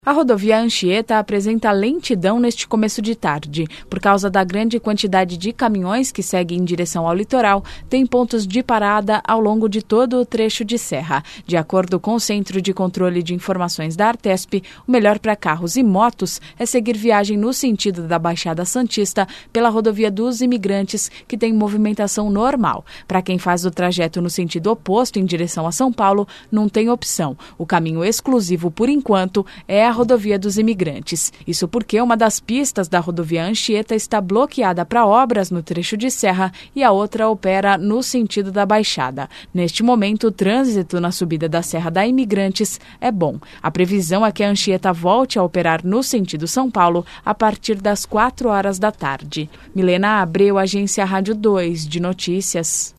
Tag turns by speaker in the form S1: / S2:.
S1: A rodovia Anchieta apresenta lentidão neste começo de tarde. Por causa da grande quantidade de caminhões que seguem em direção ao litoral, tem pontos de parada ao longo de todo o trecho de serra. De acordo com o Centro de Controle de Informações da Artesp, o melhor para carros e motos é seguir viagem no sentido da Baixada Santista pela rodovia dos Imigrantes, que tem movimentação normal. Para quem faz o trajeto no sentido oposto em direção a São Paulo, não tem opção. O caminho exclusivo, por enquanto, é a rodovia dos Imigrantes. Isso porque uma das pistas da rodovia Anchieta está bloqueada para obras no trecho de serra e a outra opera no sentido da Baixada. Neste momento, o trânsito na subida da Serra da Imigrantes é bom. A previsão é que a Anchieta volte a operar no sentido São Paulo a partir das 4 horas da tarde. Milena Abreu, Agência Rádio 2 de Notícias.